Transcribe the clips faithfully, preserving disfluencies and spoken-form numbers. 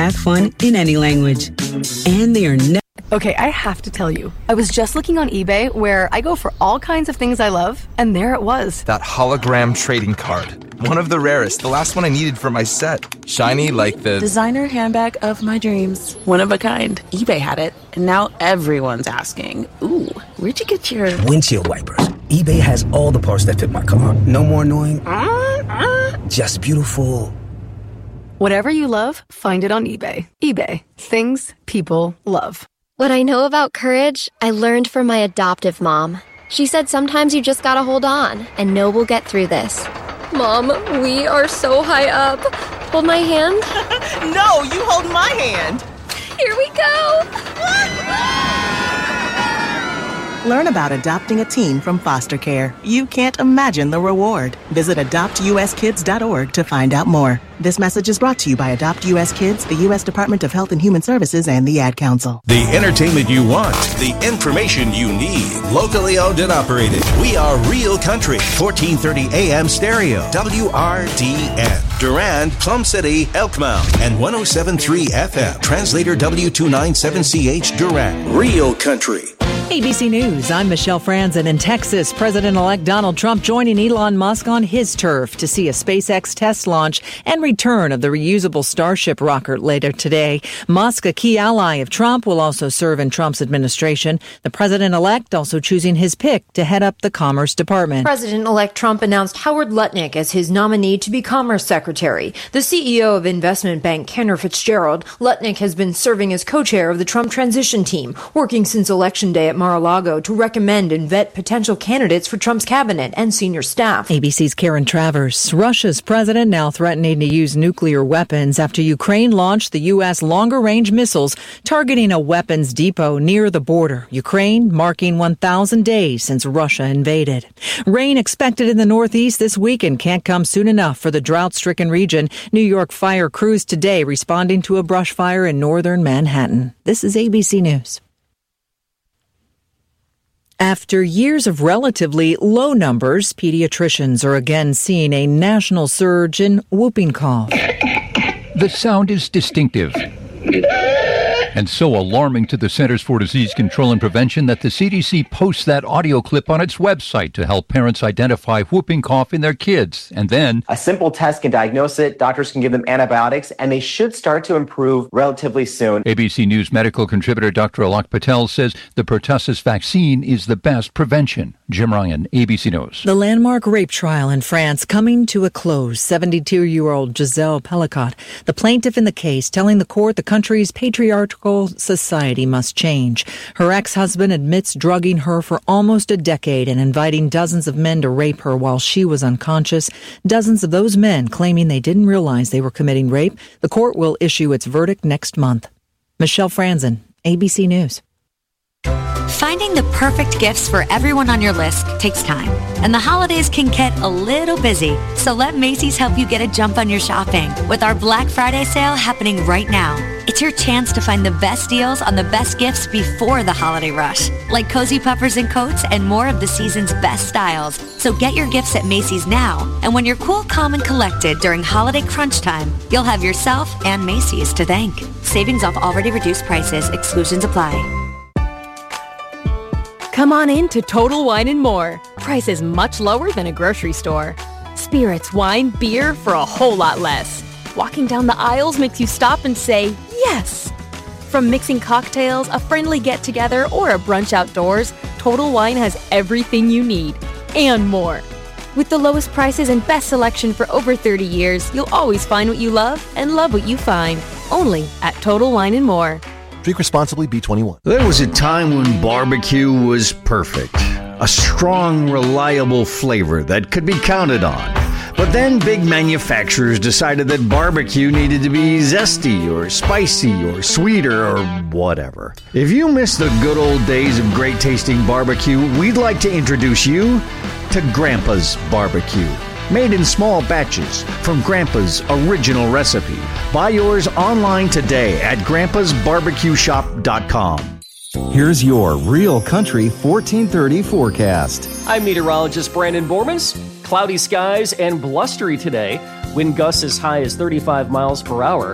have fun in any language. And they are never... Okay, I have to tell you, I was just looking on eBay where I go for all kinds of things I love, and there it was. That hologram trading card. One of the rarest, the last one I needed for my set. Shiny like the... designer handbag of my dreams. One of a kind. eBay had it, and now everyone's asking, ooh, where'd you get your... windshield wipers. eBay has all the parts that fit my car. No more annoying... Uh, uh, just beautiful... Whatever you love, find it on eBay. eBay. Things people love. What I know about courage, I learned from my adoptive mom. She said sometimes you just gotta hold on and know we'll get through this. Mom, we are so high up. Hold my hand. No, you hold my hand. Here we go. Learn about adopting a teen from foster care. You can't imagine the reward. Visit adopt u s kids dot org to find out more. This message is brought to you by Adopt U S Kids, the U S Department of Health and Human Services, and the Ad Council. The entertainment you want, the information you need. Locally owned and operated. We are Real Country, fourteen thirty A M stereo, W R D N. Durand, Plum City, Elkmount, and one oh seven point three F M. Translator W two ninety-seven C H Durand. Real Country. A B C News, I'm Michelle Franzen. In Texas, President-elect Donald Trump joining Elon Musk on his turf to see a SpaceX test launch and return of the reusable Starship rocket later today. Musk, a key ally of Trump, will also serve in Trump's administration. The president-elect also choosing his pick to head up the Commerce Department. President-elect Trump announced Howard Lutnick as his nominee to be Commerce Secretary. The C E O of investment bank Cantor Fitzgerald, Lutnick has been serving as co-chair of the Trump transition team, working since Election Day at Mar-a-Lago to recommend and vet potential candidates for Trump's cabinet and senior staff. A B C's Karen Travers. Russia's president now threatening to use nuclear weapons after Ukraine launched the U S longer-range missiles targeting a weapons depot near the border. Ukraine marking one thousand days since Russia invaded. Rain expected in the Northeast this week and can't come soon enough for the drought-stricken region. New York fire crews today responding to a brush fire in northern Manhattan. This is A B C News. After years of relatively low numbers, pediatricians are again seeing a national surge in whooping cough. The sound is distinctive and so alarming to the Centers for Disease Control and Prevention that the C D C posts that audio clip on its website to help parents identify whooping cough in their kids. And then a simple test can diagnose it, doctors can give them antibiotics, and they should start to improve relatively soon. A B C News medical contributor Doctor Alok Patel says the pertussis vaccine is the best prevention. Jim Ryan, A B C News. The landmark rape trial in France coming to a close. seventy-two-year-old Giselle Pellicot, the plaintiff in the case, telling the court the country's patriarchal society must change. Her ex-husband admits drugging her for almost a decade and inviting dozens of men to rape her while she was unconscious. Dozens of those men claiming they didn't realize they were committing rape. The court will issue its verdict next month. Michelle Franzen, A B C News. Finding the perfect gifts for everyone on your list takes time, and the holidays can get a little busy. So let Macy's help you get a jump on your shopping with our Black Friday sale happening right now. It's your chance to find the best deals on the best gifts before the holiday rush, like cozy puffers and coats and more of the season's best styles. So get your gifts at Macy's now, and when you're cool, calm, and collected during holiday crunch time, you'll have yourself and Macy's to thank. Savings off already reduced prices. Exclusions apply. Come on in to Total Wine and More. Prices much lower than a grocery store. Spirits, wine, beer for a whole lot less. Walking down the aisles makes you stop and say, yes. From mixing cocktails, a friendly get-together, or a brunch outdoors, Total Wine has everything you need and more. With the lowest prices and best selection for over thirty years, you'll always find what you love and love what you find. Only at Total Wine and More. Drink responsibly, B twenty-one. There was a time when barbecue was perfect. A strong, reliable flavor that could be counted on. But then big manufacturers decided that barbecue needed to be zesty or spicy or sweeter or whatever. If you miss the good old days of great tasting barbecue, we'd like to introduce you to Grandpa's Barbecue. Made in small batches from Grandpa's original recipe. Buy yours online today at grandpas barbecue shop dot com. Here's your Real Country fourteen thirty forecast. I'm meteorologist Brandon Bormans. Cloudy skies and blustery today. Wind gusts as high as thirty-five miles per hour.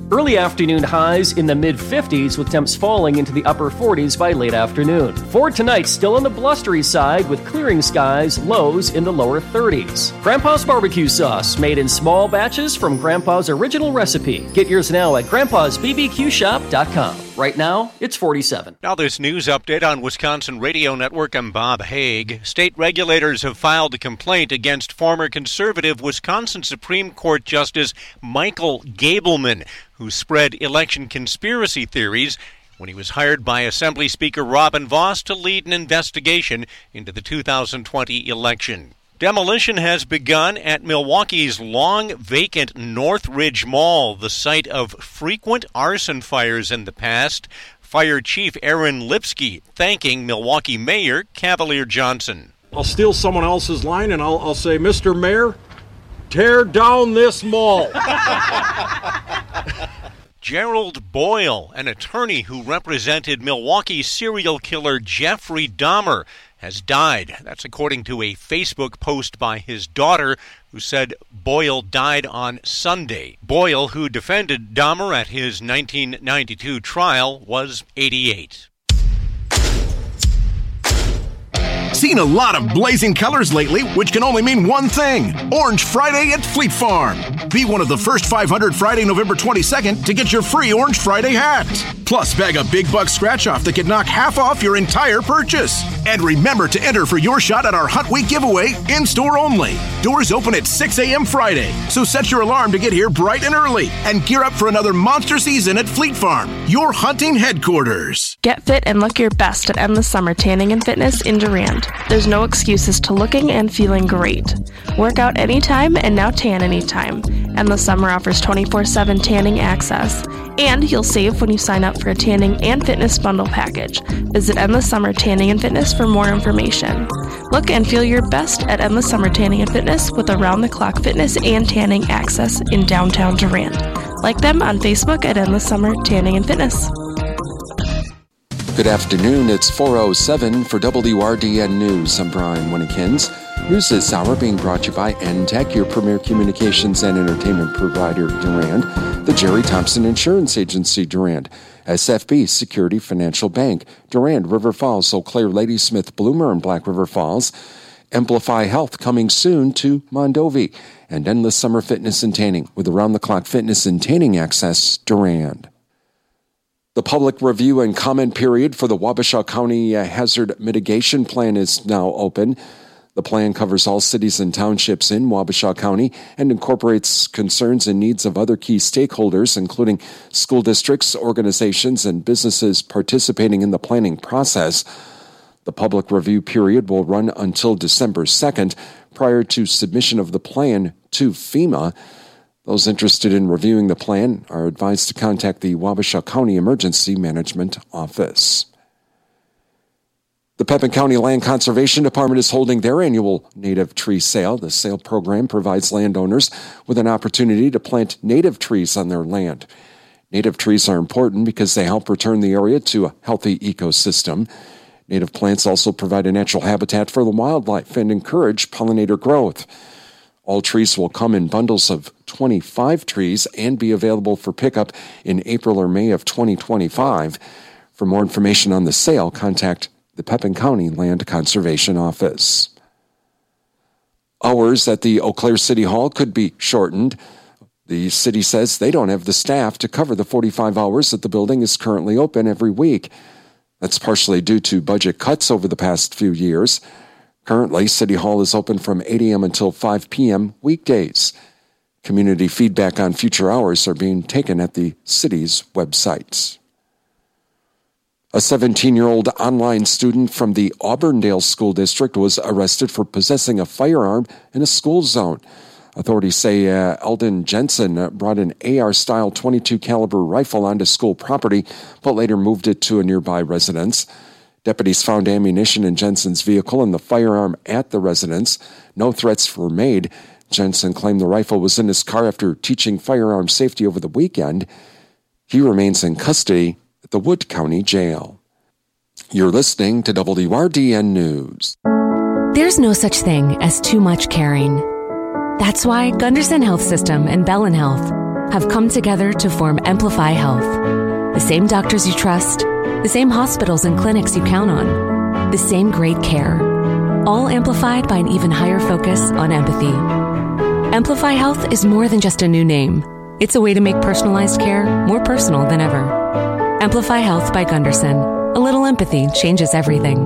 Early afternoon highs in the mid-fifties with temps falling into the upper forties by late afternoon. For tonight, still on the blustery side with clearing skies, lows in the lower thirties. Grandpa's barbecue sauce, made in small batches from Grandpa's original recipe. Get yours now at grandpas b b q shop dot com. Right now, it's forty-seven. Now this news update on Wisconsin Radio Network. I'm Bob Haig. State regulators have filed a complaint against former conservative Wisconsin Supreme Court Justice Michael Gableman, who spread election conspiracy theories when he was hired by Assembly Speaker Robin Vos to lead an investigation into the two thousand twenty election. Demolition has begun at Milwaukee's long-vacant Northridge Mall, the site of frequent arson fires in the past. Fire Chief Aaron Lipsky thanking Milwaukee Mayor Cavalier Johnson. I'll steal someone else's line and I'll, I'll say, Mister Mayor, tear down this mall. Gerald Boyle, an attorney who represented Milwaukee serial killer Jeffrey Dahmer, has died. That's according to a Facebook post by his daughter, who said Boyle died on Sunday. Boyle, who defended Dahmer at his nineteen ninety-two trial, was eighty-eight. Seen a lot of blazing colors lately, which can only mean one thing: Orange Friday at Fleet Farm. Be one of the first five hundred Friday, November twenty-second to get your free Orange Friday hat. Plus, bag a big buck scratch-off that can knock half off your entire purchase. And remember to enter for your shot at our Hunt Week giveaway, in-store only. Doors open at six a.m. Friday, so set your alarm to get here bright and early and gear up for another monster season at Fleet Farm, your hunting headquarters. Get fit and look your best at Endless Summer Tanning and Fitness in Durand. There's no excuses to looking and feeling great. Work out anytime and now tan anytime. Endless Summer offers twenty-four seven tanning access. And you'll save when you sign up for a tanning and fitness bundle package. Visit Endless Summer Tanning and Fitness for more information. Look and feel your best at Endless Summer Tanning and Fitness with around-the-clock fitness and tanning access in downtown Durand. Like them on Facebook at Endless Summer Tanning and Fitness. Good afternoon. It's four oh seven for W R D N News. I'm Brian Winnekins. News this hour being brought to you by N Tech, your premier communications and entertainment provider, Durand, the Jerry Thompson Insurance Agency, Durand, S F B Security Financial Bank, Durand, River Falls, Eau Claire, Ladysmith, Bloomer, and Black River Falls, Amplify Health coming soon to Mondovi, and Endless Summer Fitness and Tanning with around-the-clock fitness and tanning access, Durand. The public review and comment period for the Wabasha County Hazard Mitigation Plan is now open. The plan covers all cities and townships in Wabasha County and incorporates concerns and needs of other key stakeholders, including school districts, organizations, and businesses participating in the planning process. The public review period will run until December second, prior to submission of the plan to FEMA. Those interested in reviewing the plan are advised to contact the Wabasha County Emergency Management Office. The Pepin County Land Conservation Department is holding their annual native tree sale. The sale program provides landowners with an opportunity to plant native trees on their land. Native trees are important because they help return the area to a healthy ecosystem. Native plants also provide a natural habitat for the wildlife and encourage pollinator growth. All trees will come in bundles of twenty-five trees and be available for pickup in April or May of twenty twenty-five. For more information on the sale, contact the Pepin County Land Conservation Office. Hours at the Eau Claire City Hall could be shortened. The city says they don't have the staff to cover the forty-five hours that the building is currently open every week. That's partially due to budget cuts over the past few years. Currently, City Hall is open from eight a.m. until five p.m. weekdays. Community feedback on future hours are being taken at the city's websites. A seventeen-year-old online student from the Auburndale School District was arrested for possessing a firearm in a school zone. Authorities say uh, Eldon Jensen uh, brought an A R-style twenty-two caliber rifle onto school property, but later moved it to a nearby residence. Deputies found ammunition in Jensen's vehicle and the firearm at the residence. No threats were made. Jensen claimed the rifle was in his car after teaching firearm safety over the weekend. He remains in custody at the Wood County Jail. You're listening to W R D N News. There's no such thing as too much caring. That's why Gunderson Health System and Bellin Health have come together to form Amplify Health. The same doctors you trust, the same hospitals and clinics you count on, the same great care, all amplified by an even higher focus on empathy. Amplify Health is more than just a new name. It's a way to make personalized care more personal than ever. Amplify Health by Gunderson. A little empathy changes everything.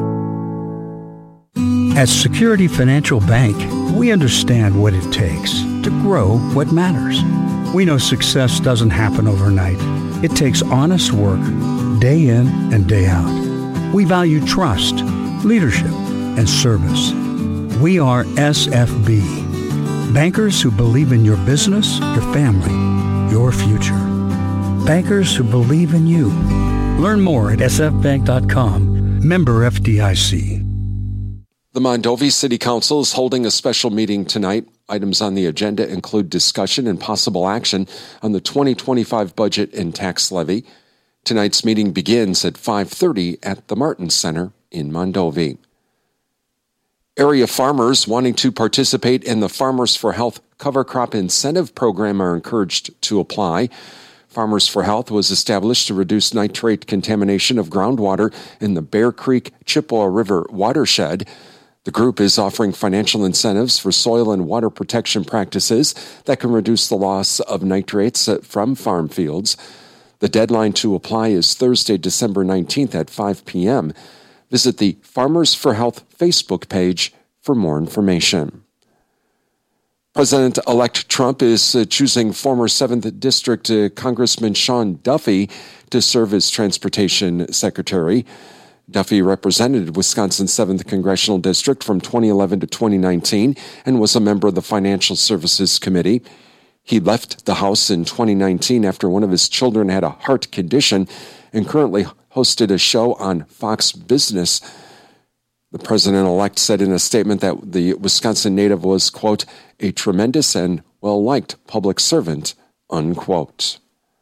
At Security Financial Bank, we understand what it takes to grow what matters. We know success doesn't happen overnight. It takes honest work, day in and day out. We value trust, leadership, and service. We are S F B, bankers who believe in your business, your family, your future. Bankers who believe in you. Learn more at s f bank dot com, member F D I C. The Mondovi City Council is holding a special meeting tonight. Items on the agenda include discussion and possible action on the twenty twenty-five budget and tax levy. Tonight's meeting begins at five thirty at the Martin Center in Mondovi. Area farmers wanting to participate in the Farmers for Health Cover Crop Incentive Program are encouraged to apply. Farmers for Health was established to reduce nitrate contamination of groundwater in the Bear Creek Chippewa River watershed. The group is offering financial incentives for soil and water protection practices that can reduce the loss of nitrates from farm fields. The deadline to apply is Thursday, December nineteenth at five p.m. Visit the Farmers for Health Facebook page for more information. President-elect Trump is uh, choosing former seventh District uh, Congressman Sean Duffy to serve as Transportation Secretary. Duffy represented Wisconsin's seventh Congressional District from twenty eleven to twenty nineteen and was a member of the Financial Services Committee. He left the House in twenty nineteen after one of his children had a heart condition and currently hosted a show on Fox Business. The president-elect said in a statement that the Wisconsin native was, quote, a tremendous and well-liked public servant, unquote.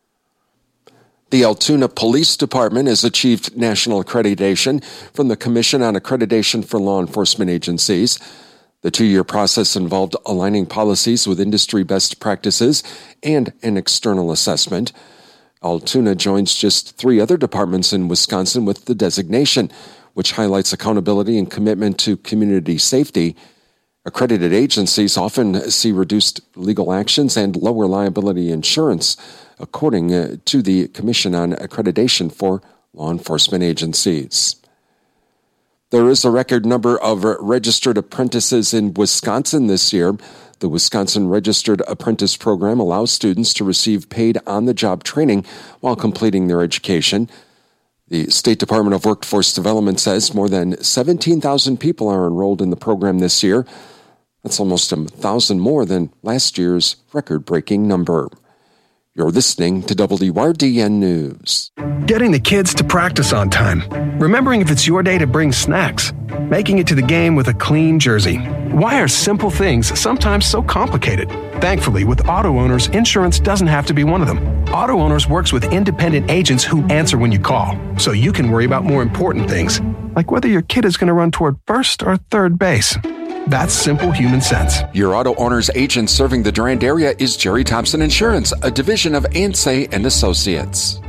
The Altoona Police Department has achieved national accreditation from the Commission on Accreditation for Law Enforcement Agencies. The two-year process involved aligning policies with industry best practices and an external assessment. Altoona joins just three other departments in Wisconsin with the designation, which highlights accountability and commitment to community safety. Accredited agencies often see reduced legal actions and lower liability insurance, according to the Commission on Accreditation for Law Enforcement Agencies. There is a record number of registered apprentices in Wisconsin this year. The Wisconsin Registered Apprentice Program allows students to receive paid on-the-job training while completing their education. The State Department of Workforce Development says more than seventeen thousand people are enrolled in the program this year. That's almost a thousand more than last year's record-breaking number. You're listening to W R D N News. Getting the kids to practice on time. Remembering if it's your day to bring snacks. Making it to the game with a clean jersey. Why are simple things sometimes so complicated? Thankfully, with Auto Owners, insurance doesn't have to be one of them. Auto Owners works with independent agents who answer when you call, so you can worry about more important things, like whether your kid is going to run toward first or third base. That's simple human sense. Your Auto Owner's agent serving the Durand area is Jerry Thompson Insurance, a division of Ansay and Associates.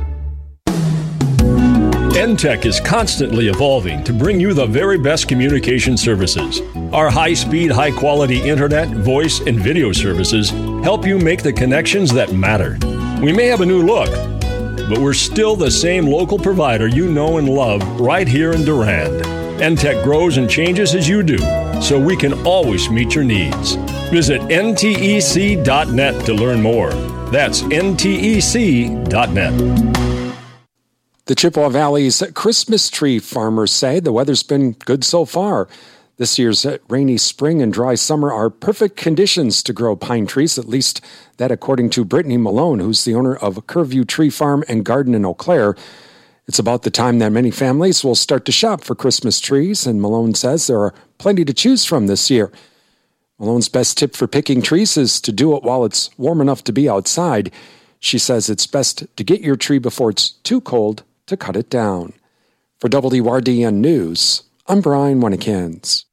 N Tech is constantly evolving to bring you the very best communication services. Our high-speed, high-quality internet, voice, and video services help you make the connections that matter. We may have a new look, but we're still the same local provider you know and love right here in Durand. N Tech grows and changes as you do, so we can always meet your needs. Visit N T E C dot net to learn more. That's N T E C dot net. The Chippewa Valley's Christmas tree farmers say the weather's been good so far. This year's rainy spring and dry summer are perfect conditions to grow pine trees, at least that according to Brittany Malone, who's the owner of Curview Tree Farm and Garden in Eau Claire. It's about the time that many families will start to shop for Christmas trees, and Malone says there are plenty to choose from this year. Malone's best tip for picking trees is to do it while it's warm enough to be outside. She says it's best to get your tree before it's too cold to cut it down. For W R D N News, I'm Brian Winnikins.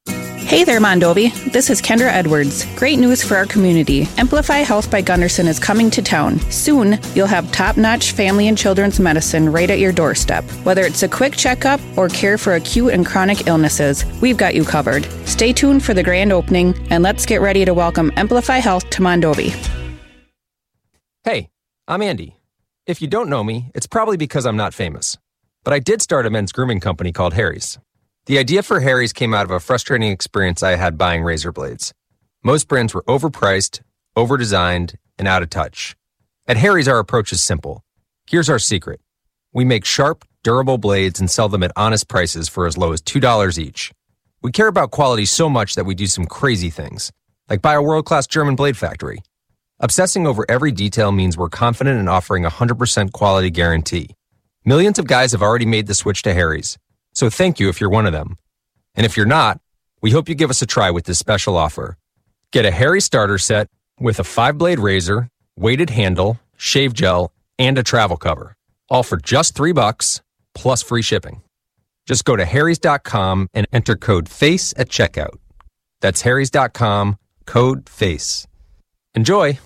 Hey there, Mondovi. This is Kendra Edwards. Great news for our community. Amplify Health by Gunderson is coming to town. Soon, you'll have top-notch family and children's medicine right at your doorstep. Whether it's a quick checkup or care for acute and chronic illnesses, we've got you covered. Stay tuned for the grand opening, and let's get ready to welcome Amplify Health to Mondovi. Hey, I'm Andy. If you don't know me, it's probably because I'm not famous. But I did start a men's grooming company called Harry's. The idea for Harry's came out of a frustrating experience I had buying razor blades. Most brands were overpriced, overdesigned, and out of touch. At Harry's, our approach is simple. Here's our secret. We make sharp, durable blades and sell them at honest prices for as low as two dollars each. We care about quality so much that we do some crazy things, like buy a world-class German blade factory. Obsessing over every detail means we're confident in offering a one hundred percent quality guarantee. Millions of guys have already made the switch to Harry's. So thank you if you're one of them. And if you're not, we hope you give us a try with this special offer. Get a Harry starter set with a five-blade razor, weighted handle, shave gel, and a travel cover. All for just three bucks, plus free shipping. Just go to harrys dot com and enter code FACE at checkout. That's harrys dot com, code FACE. Enjoy!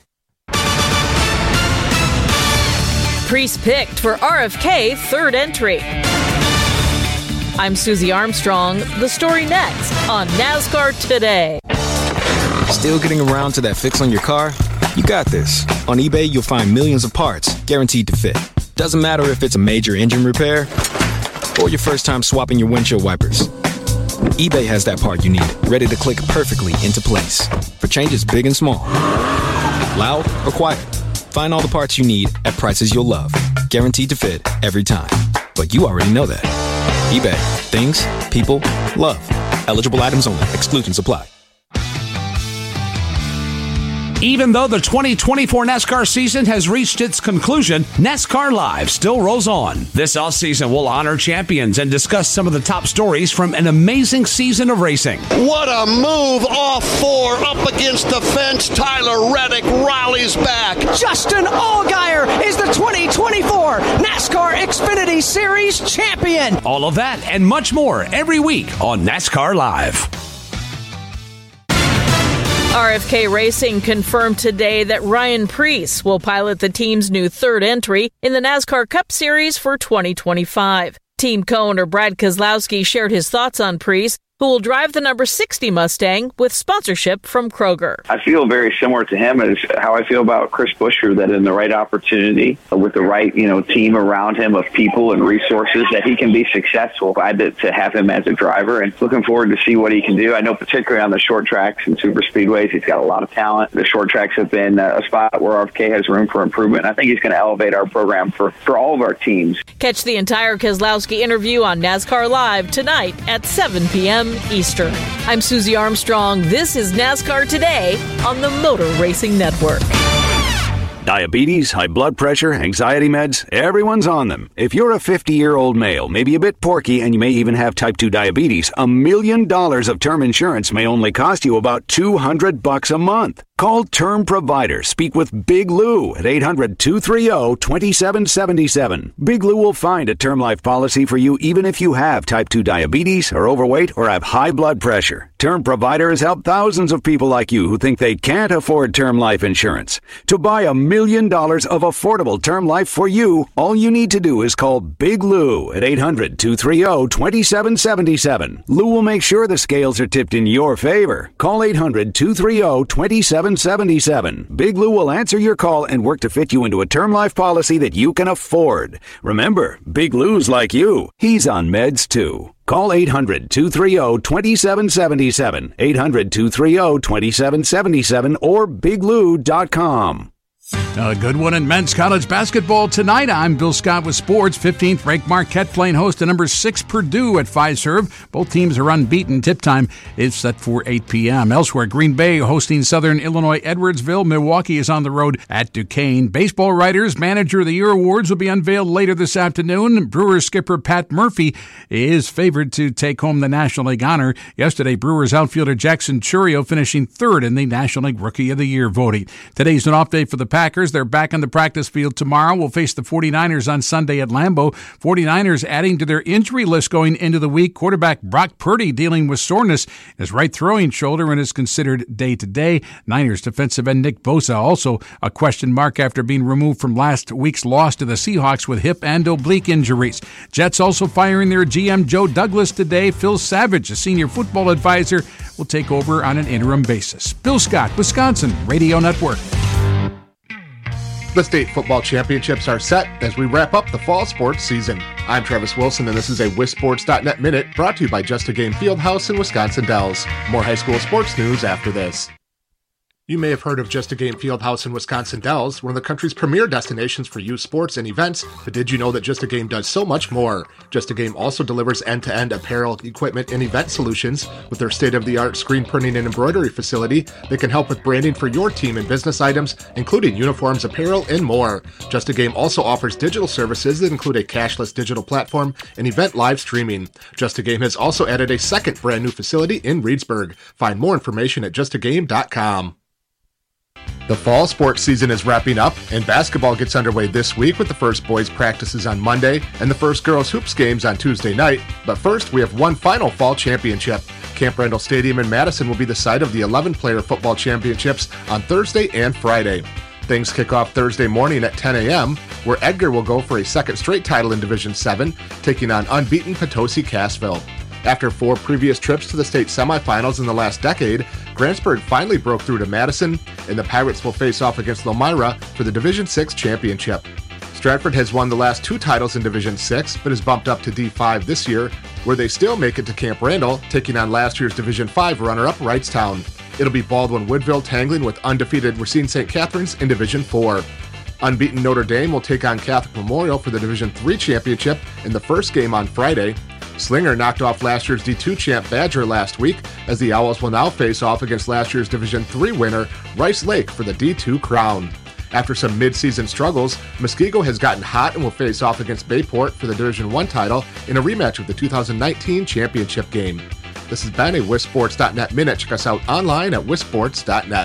Priest picked for R F K third entry. I'm Susie Armstrong. The story next on NASCAR Today. Still getting around to that fix on your car? You got this. On eBay, you'll find millions of parts guaranteed to fit. Doesn't matter if it's a major engine repair or your first time swapping your windshield wipers. eBay has that part you need, ready to click perfectly into place for changes big and small. Loud or quiet, find all the parts you need at prices you'll love. Guaranteed to fit every time. But you already know that. eBay. Things, people, love. Eligible items only. Exclusions apply. Even though the twenty twenty-four NASCAR season has reached its conclusion, NASCAR Live still rolls on. This offseason, we'll honor champions and discuss some of the top stories from an amazing season of racing. What a move off four, up against the fence. Tyler Reddick rallies back. Justin Allgaier is the twenty twenty-four NASCAR Xfinity Series champion. All of that and much more every week on NASCAR Live. R F K Racing confirmed today that Ryan Preece will pilot the team's new third entry in the NASCAR Cup Series for twenty twenty-five. Team co-owner Brad Keselowski shared his thoughts on Preece, who will drive the number sixty Mustang with sponsorship from Kroger. I feel very similar to him as how I feel about Chris Buescher, that in the right opportunity, with the right, you know, team around him of people and resources, that he can be successful. Glad to, to have him as a driver and looking forward to see what he can do. I know particularly on the short tracks and super speedways, he's got a lot of talent. The short tracks have been a spot where R F K has room for improvement. I think he's going to elevate our program for, for all of our teams. Catch the entire Keselowski interview on NASCAR Live tonight at seven p.m. Eastern. I'm Susie Armstrong. This is NASCAR Today on the Motor Racing Network. Diabetes, high blood pressure, anxiety meds, everyone's on them. If you're a fifty-year-old male, maybe a bit porky, and you may even have type two diabetes, a million dollars of term insurance may only cost you about two hundred bucks a month. Call Term Provider. Speak with Big Lou at eight hundred, two three zero, two seven seven seven. Big Lou will find a term life policy for you even if you have type two diabetes, are overweight, or have high blood pressure. Term Provider has helped thousands of people like you who think they can't afford term life insurance. To buy a million dollars of affordable term life for you, all you need to do is call Big Lou at eight hundred, two three zero, two seven seven seven. Lou will make sure the scales are tipped in your favor. Call eight hundred, two three zero, two seven seven seven. Big Lou will answer your call and work to fit you into a term life policy that you can afford. Remember, Big Lou's like you. He's on meds too. Call eight hundred, two three zero, two seven seven seven, eight hundred, two three zero, two seven seven seven, or big lou dot com. A good one in men's college basketball tonight. I'm Bill Scott with sports. fifteenth ranked Marquette playing host to number six Purdue at Fiserv. Both teams are unbeaten. Tip time is set for eight p.m. Elsewhere, Green Bay hosting Southern Illinois Edwardsville. Milwaukee is on the road at Duquesne. Baseball Writers Manager of the Year awards will be unveiled later this afternoon. Brewers skipper Pat Murphy is favored to take home the National League honor. Yesterday, Brewers outfielder Jackson Chourio finishing third in the National League Rookie of the Year voting. Today's an off day for the Packers. Packers. They're back on the practice field tomorrow. We'll face the 49ers on Sunday at Lambeau. 49ers adding to their injury list going into the week. Quarterback Brock Purdy dealing with soreness in his right throwing shoulder and is considered day-to-day. Niners defensive end Nick Bosa also a question mark after being removed from last week's loss to the Seahawks with hip and oblique injuries. Jets also firing their G M Joe Douglas today. Phil Savage, a senior football advisor, will take over on an interim basis. Bill Scott, Wisconsin Radio Network. The state football championships are set as we wrap up the fall sports season. I'm Travis Wilson, and this is a Wisports dot net Minute brought to you by Just a Game Fieldhouse in Wisconsin Dells. More high school sports news after this. You may have heard of Just a Game Fieldhouse in Wisconsin Dells, one of the country's premier destinations for youth sports and events, but did you know that Just a Game does so much more? Just a Game also delivers end-to-end apparel, equipment, and event solutions. With their state-of-the-art screen printing and embroidery facility, they can help with branding for your team and business items, including uniforms, apparel, and more. Just a Game also offers digital services that include a cashless digital platform and event live streaming. Just a Game has also added a second brand new facility in Reedsburg. Find more information at just a game dot com. The fall sports season is wrapping up, and basketball gets underway this week with the first boys' practices on Monday and the first girls' hoops games on Tuesday night. But first, we have one final fall championship. Camp Randall Stadium in Madison will be the site of the eleven-player football championships on Thursday and Friday. Things kick off Thursday morning at ten a.m., where Edgar will go for a second straight title in Division seven, taking on unbeaten Potosi Cassville. After four previous trips to the state semifinals in the last decade, Grantsburg finally broke through to Madison, and the Pirates will face off against Lomira for the Division six championship. Stratford has won the last two titles in Division six, but is bumped up to D five this year, where they still make it to Camp Randall, taking on last year's Division five runner-up Wrightstown. It'll be Baldwin Woodville tangling with undefeated Racine Saint Catharines in Division four. Unbeaten Notre Dame will take on Catholic Memorial for the Division three championship in the first game on Friday. Slinger knocked off last year's D two champ Badger last week, as the Owls will now face off against last year's Division three winner Rice Lake for the D two crown. After some mid-season struggles, Muskego has gotten hot and will face off against Bayport for the Division one title in a rematch of the two thousand nineteen championship game. This has been a Wisports dot net Minute. Check us out online at Wisports dot net.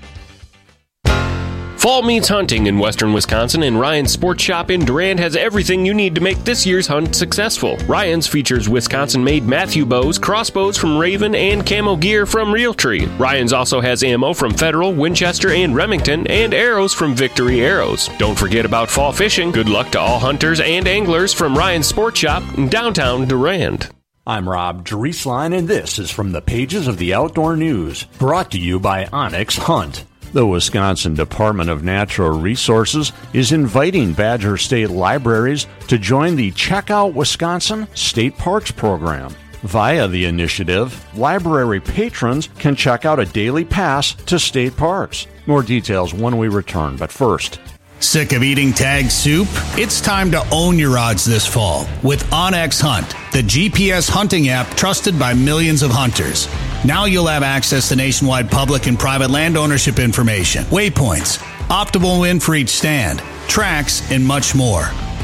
Fall means hunting in western Wisconsin, and Ryan's Sports Shop in Durand has everything you need to make this year's hunt successful. Ryan's features Wisconsin-made Matthew bows, crossbows from Raven, and camo gear from Realtree. Ryan's also has ammo from Federal, Winchester, and Remington, and arrows from Victory Arrows. Don't forget about fall fishing. Good luck to all hunters and anglers from Ryan's Sports Shop in downtown Durand. I'm Rob Drieslein, and this is from the pages of the Outdoor News, brought to you by Onyx Hunt. The Wisconsin Department of Natural Resources is inviting Badger State Libraries to join the Check Out Wisconsin State Parks program. Via the initiative, library patrons can check out a daily pass to state parks. More details when we return, but first... Sick of eating tag soup? It's time to own your odds this fall with OnX Hunt, the G P S hunting app trusted by millions of hunters. Now you'll have access to nationwide public and private land ownership information, waypoints, optimal win for each stand, tracks, and much more.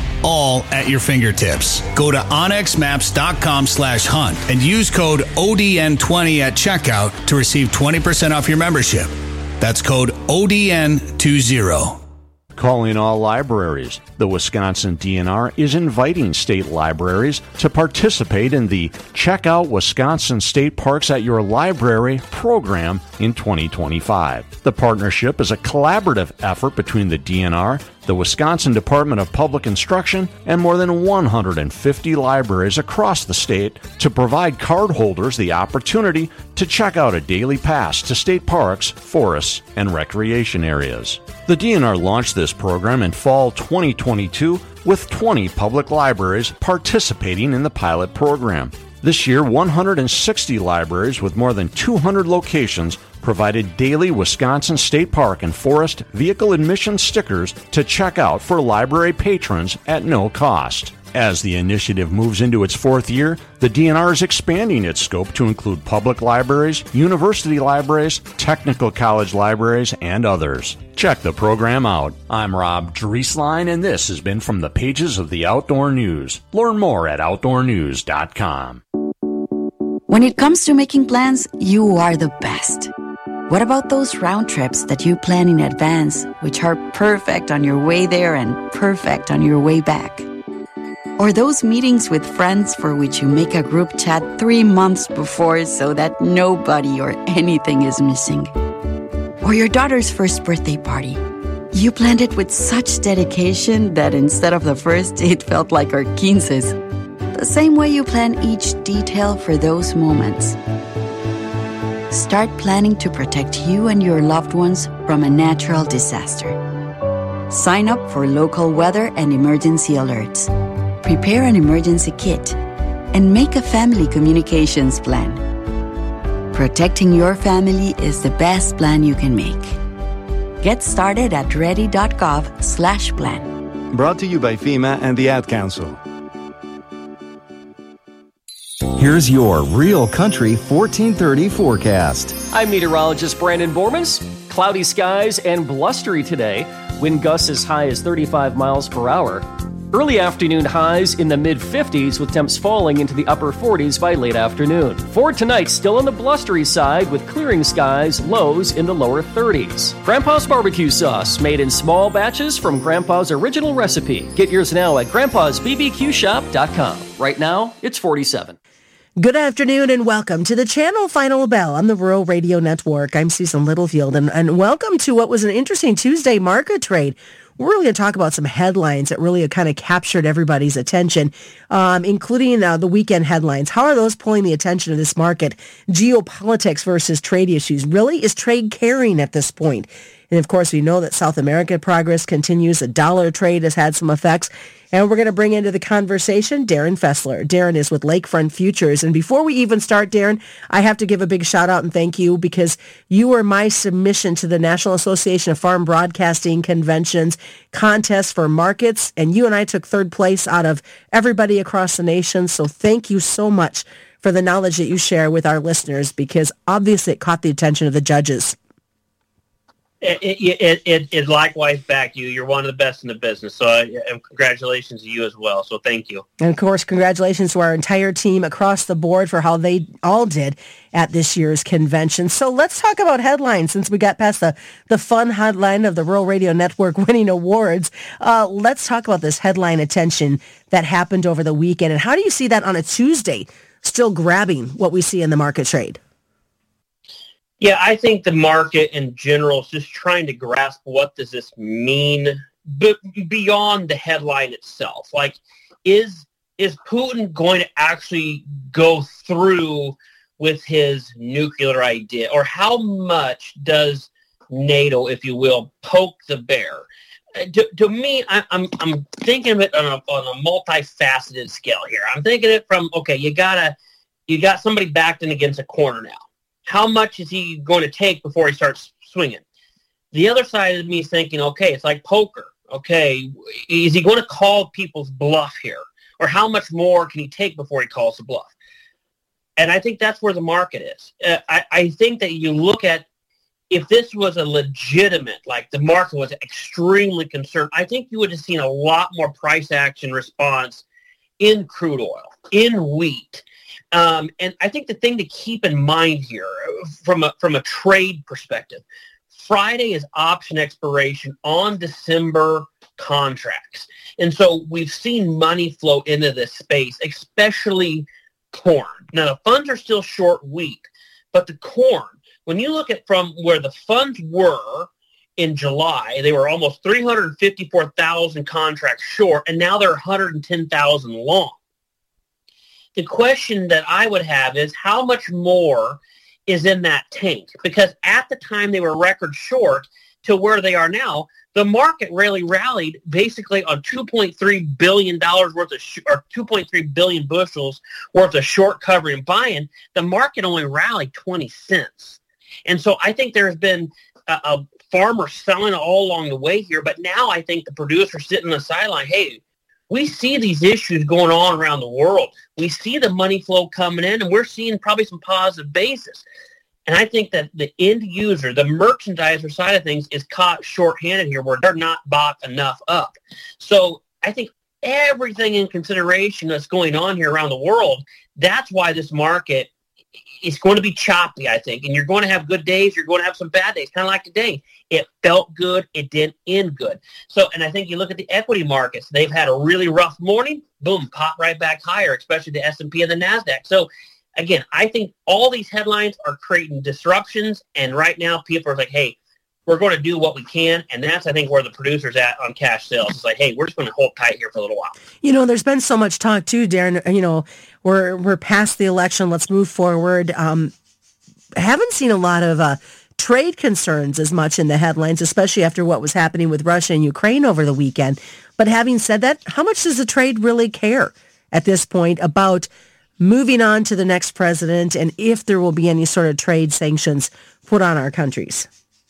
All at your fingertips. Go to onyx maps dot com slash hunt and use code O D N twenty at checkout to receive twenty percent off your membership. That's code O D N twenty. Calling all libraries. The Wisconsin D N R is inviting state libraries to participate in the Check Out Wisconsin State Parks at Your Library program in twenty twenty-five. The partnership is a collaborative effort between the D N R, the Wisconsin Department of Public Instruction, and more than one hundred fifty libraries across the state to provide cardholders the opportunity to check out a daily pass to state parks, forests, and recreation areas. The D N R launched this program in fall twenty twenty-two with twenty public libraries participating in the pilot program. This year, one hundred sixty libraries with more than two hundred locations provided daily Wisconsin State Park and Forest vehicle admission stickers to check out for library patrons at no cost. As the initiative moves into its fourth year, the D N R is expanding its scope to include public libraries, university libraries, technical college libraries, and others. Check the program out. I'm Rob Drieslein, and this has been from the pages of the Outdoor News. Learn more at outdoor news dot com. When it comes to making plans, you are the best. What about those round trips that you plan in advance, which are perfect on your way there and perfect on your way back? Or those meetings with friends for which you make a group chat three months before so that nobody or anything is missing? Or your daughter's first birthday party. You planned it with such dedication that instead of the first, it felt like our quinces. The same way you plan each detail for those moments. Start planning to protect you and your loved ones from a natural disaster. Sign up for local weather and emergency alerts. Prepare an emergency kit. And make a family communications plan. Protecting your family is the best plan you can make. Get started at ready.gov slash plan. Brought to you by FEMA and the Ad Council. Here's your Real Country fourteen thirty forecast. I'm meteorologist Brandon Bormans. Cloudy skies and blustery today. Wind gusts as high as thirty-five miles per hour. Early afternoon highs in the mid-fifties with temps falling into the upper forties by late afternoon. For tonight, still on the blustery side with clearing skies, lows in the lower thirties. Grandpa's barbecue sauce, made in small batches from Grandpa's original recipe. Get yours now at grandpas b b q shop dot com. Right now, it's forty-seven. Good afternoon and welcome to the Channel Final Bell on the Rural Radio Network. I'm Susan Littlefield and, and welcome to what was an interesting Tuesday market trade. We're really going to talk about some headlines that really kind of captured everybody's attention, um, including uh, the weekend headlines. How are those pulling the attention of this market? Geopolitics versus trade issues. Really, is trade caring at this point? And of course, we know that South American progress continues. The dollar trade has had some effects. And we're going to bring into the conversation Darren Fessler. Darren is with Lakefront Futures. And before we even start, Darren, I have to give a big shout out and thank you because you were my submission to the National Association of Farm Broadcasting Conventions contest for markets. And you and I took third place out of everybody across the nation. So thank you so much for the knowledge that you share with our listeners because obviously it caught the attention of the judges. It, it, it, it likewise back you. You're one of the best in the business. So uh, and congratulations to you as well. So thank you. And of course, congratulations to our entire team across the board for how they all did at this year's convention. So let's talk about headlines since we got past the, the fun headline of the Rural Radio Network winning awards. Uh, let's talk about this headline attention that happened over the weekend. And how do you see that on a Tuesday still grabbing what we see in the market trade? Yeah, I think the market in general is just trying to grasp what does this mean b- beyond the headline itself. Like, is is Putin going to actually go through with his nuclear idea? Or how much does NATO, if you will, poke the bear? To, to me, I, I'm I'm thinking of it on a, on a multifaceted scale here. I'm thinking it from, okay, you gotta you got somebody backed in against a corner now. How much is he going to take before he starts swinging? The other side of me is thinking, okay, it's like poker. Okay, is he going to call people's bluff here? Or how much more can he take before he calls the bluff? And I think that's where the market is. Uh, I, I think that you look at, if this was a legitimate, like the market was extremely concerned, I think you would have seen a lot more price action response in crude oil, in wheat. Um, and I think the thing to keep in mind here from a, from a trade perspective, Friday is option expiration on December contracts. And so we've seen money flow into this space, especially corn. Now, the funds are still short wheat, but the corn, when you look at from where the funds were in July, they were almost three hundred fifty-four thousand contracts short, and now they're one hundred ten thousand long. The question that I would have is how much more is in that tank? Because at the time they were record short to where they are now, the market really rallied basically on two point three billion dollars worth of, sh- or two point three billion bushels worth of short covering and buying. The market only rallied twenty cents. And so I think there's been a, a farmer selling all along the way here, but now I think the producer's sitting on the sideline, hey, we see these issues going on around the world. We see the money flow coming in, and we're seeing probably some positive basis. And I think that the end user, the merchandiser side of things, is caught short-handed here where they're not bought enough up. So I think everything in consideration that's going on here around the world, that's why this market it's going to be choppy, I think, and you're going to have good days. You're going to have some bad days, kind of like today. It felt good. It didn't end good. So, and I think you look at the equity markets. They've had a really rough morning. Boom, pop right back higher, especially the S and P and the NASDAQ. So, again, I think all these headlines are creating disruptions, and right now people are like, hey, we're going to do what we can, and that's, I think, where the producer's at on cash sales. It's like, hey, we're just going to hold tight here for a little while. You know, there's been so much talk, too, Darren. You know, we're we're past the election. Let's move forward. Um, haven't seen a lot of uh, trade concerns as much in the headlines, especially after what was happening with Russia and Ukraine over the weekend. But having said that, how much does the trade really care at this point about moving on to the next president and if there will be any sort of trade sanctions put on our countries?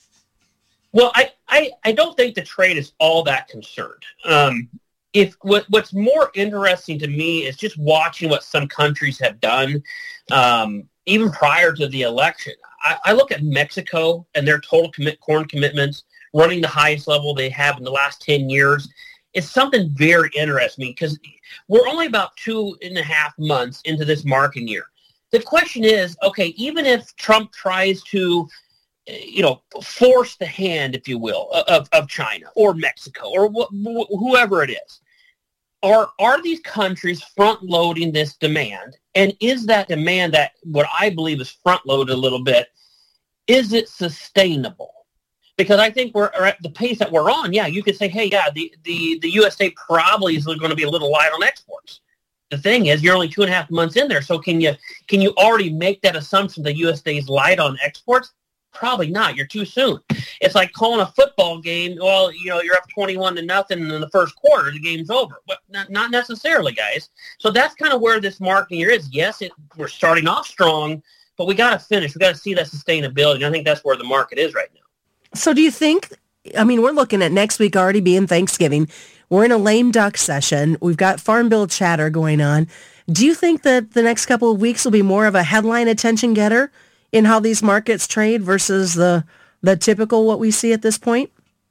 Well, I, I, I don't think the trade is all that concerned. Um, if what, what's more interesting to me is just watching what some countries have done, um, even prior to the election. I, I look at Mexico and their total commit corn commitments running the highest level they have in the last ten years. It's something very interesting because we're only about two and a half months into this marketing year. The question is, okay, even if Trump tries to you know, force the hand, if you will, of, of China or Mexico or wh- wh- whoever it is. Are are these countries front-loading this demand? And is that demand that what I believe is front-loaded a little bit, is it sustainable? Because I think we're at the pace that we're on, yeah, you could say, hey, yeah, the, the, the U S A probably is going to be a little light on exports. The thing is, you're only two and a half months in there, so can you can you already make that assumption that U S A is light on exports? Probably not. You're too soon. It's like calling a football game. Well, you know, you're up twenty-one to nothing in the first quarter. The game's over. But not, not necessarily, guys. So that's kind of where this marketing year is. Yes, it, we're starting off strong, but we got to finish. We got to see that sustainability. And I think that's where the market is right now. So do you think, I mean, we're looking at next week already being Thanksgiving. We're in a lame duck session. We've got Farm Bill chatter going on. Do you think that the next couple of weeks will be more of a headline attention getter in how these markets trade versus the the typical what we see at this point?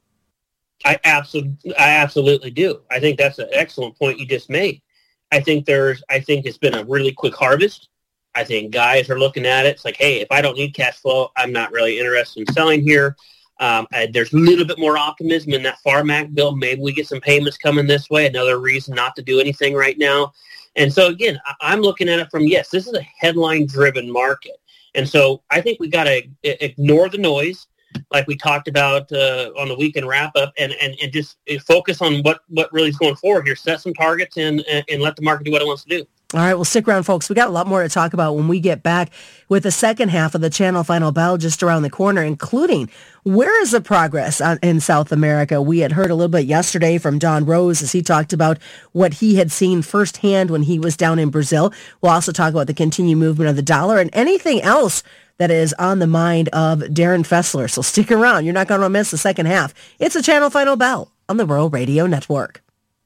I absolutely, I absolutely do. I think that's an excellent point you just made. I think there's, I think it's been a really quick harvest. I think guys are looking at it. It's like, hey, if I don't need cash flow, I'm not really interested in selling here. Um, I, there's a little bit more optimism in that Farm Act bill. Maybe we get some payments coming this way. Another reason not to do anything right now. And so again, I, I'm looking at it from, yes, this is a headline-driven market. And so I think we got to ignore the noise, like we talked about uh, on the weekend wrap-up, and, and, and just focus on what, what really is going forward here. Set some targets and, and let the market do what it wants to do. All right, well, stick around, folks. We got a lot more to talk about when we get back with the second half of the Channel Final Bell just around the corner, including where is the progress on, in South America? We had heard a little bit yesterday from Don Rose as he talked about what he had seen firsthand when he was down in Brazil. We'll also talk about the continued movement of the dollar and anything else that is on the mind of Darren Fessler. So stick around. You're not going to miss the second half. It's the Channel Final Bell on the Rural Radio Network.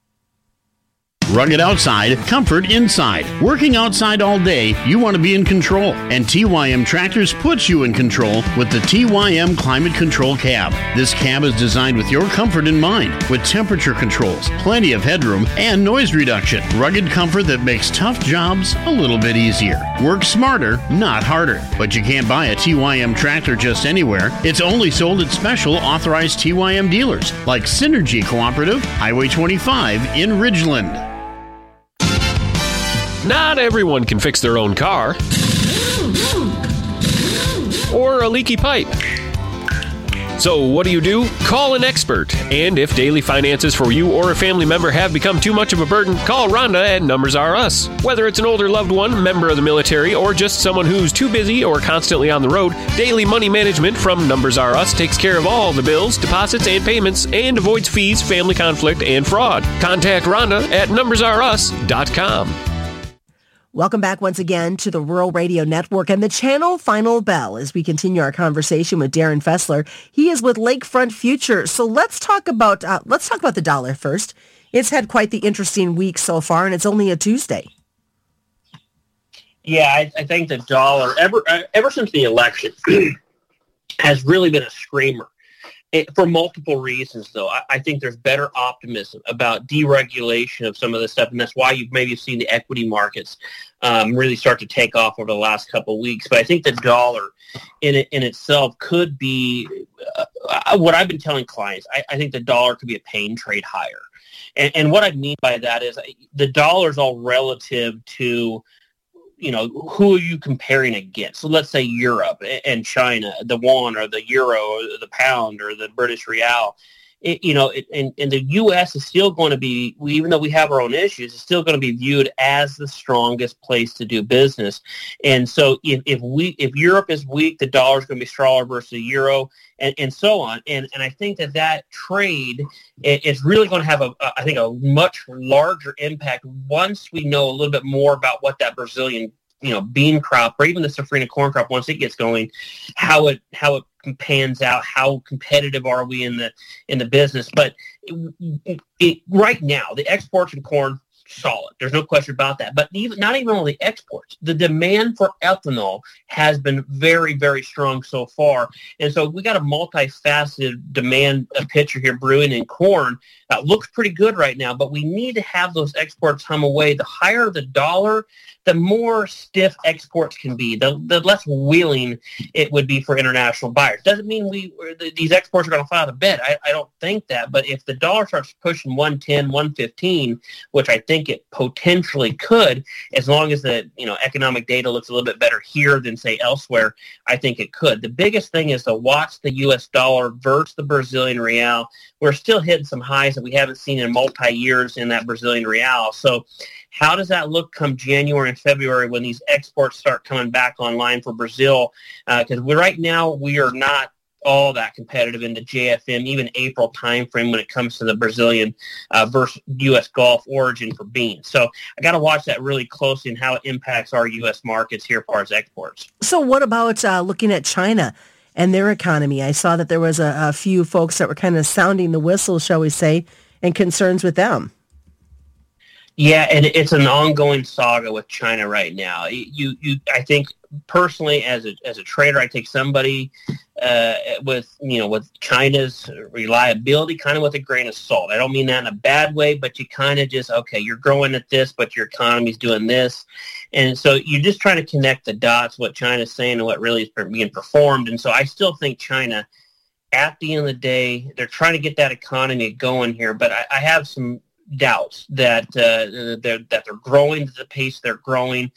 Rugged outside, comfort inside. Working outside all day, you want to be in control. And T Y M Tractors puts you in control with the T Y M Climate Control Cab. This cab is designed with your comfort in mind, with temperature controls, plenty of headroom, and noise reduction. Rugged comfort that makes tough jobs a little bit easier. Work smarter, not harder. But you can't buy a T Y M tractor just anywhere. It's only sold at special authorized T Y M dealers, like Synergy Cooperative, Highway twenty-five in Ridgeland. Not everyone can fix their own car or a leaky pipe. So what do you do? Call an expert. And if daily finances for you or a family member have become too much of a burden, call Rhonda at Numbers R Us. Whether it's an older loved one, member of the military, or just someone who's too busy or constantly on the road, Daily Money Management from Numbers R Us takes care of all the bills, deposits, and payments and avoids fees, family conflict, and fraud. Contact Rhonda at numbers r us dot com. Welcome back once again to the Rural Radio Network and the Channel Final Bell as we continue our conversation with Darren Fessler. He is with Lakefront Futures. So let's talk about uh, let's talk about the dollar first. It's had quite the interesting week so far, and it's only a Tuesday. Yeah, I, I think the dollar ever uh, ever since the election has really been a screamer. It, for multiple reasons, though. I, I think there's better optimism about deregulation of some of this stuff, and that's why you've maybe seen the equity markets um, really start to take off over the last couple of weeks. But I think the dollar in it in itself could be uh, what I've been telling clients. I, I think the dollar could be a pain trade higher, and, and what I mean by that is the dollar's all relative to, you know, who are you comparing against? So let's say Europe and China, the won or the euro or the pound or the British real. It, you know, it, and, and the U S is still going to be, even though we have our own issues, it's still going to be viewed as the strongest place to do business. And so if, if we if Europe is weak, the dollar is going to be stronger versus the euro, and, and so on. And and I think that that trade is really going to have, a, a I think, a much larger impact once we know a little bit more about what that Brazilian, you know, bean crop or even the safrinha corn crop, once it gets going, how it how it pans out, how competitive are we in the in the business. But it, it, right now, the exports of corn, solid. There's no question about that. But even not even only exports, the demand for ethanol has been very, very strong so far. And so we got a multifaceted demand picture here brewing in corn. That looks pretty good right now, but we need to have those exports hum away. The higher the dollar, the more stiff exports can be, the, the less willing it would be for international buyers. Doesn't mean we these exports are going to fly out of bed. I, I don't think that. But if the dollar starts pushing one ten, one fifteen, which I think it potentially could, as long as the you know economic data looks a little bit better here than, say, elsewhere, I think it could. The biggest thing is to watch the U S dollar versus the Brazilian real. We're still hitting some highs that we haven't seen in multi-years in that Brazilian real. So how does that look come January and February when these exports start coming back online for Brazil? Because uh, we right now we are not all that competitive in the J F M, even April timeframe when it comes to the Brazilian uh, versus U S Gulf origin for beans. So I got to watch that really closely and how it impacts our U S markets here as far as exports. So what about uh, looking at China and their economy? I saw that there was a, a few folks that were kind of sounding the whistle, shall we say, and concerns with them. Yeah, and it's an ongoing saga with China right now. You, you, I think personally, as a as a trader, I take somebody uh, with you know with China's reliability kind of with a grain of salt. I don't mean that in a bad way, but you kind of just okay, you're growing at this, but your economy's doing this, and so you're just trying to connect the dots, what China's saying and what really is being performed. And so I still think China, at the end of the day, they're trying to get that economy going here, but I, I have some doubts that uh, they're that they're growing at the pace they're growing,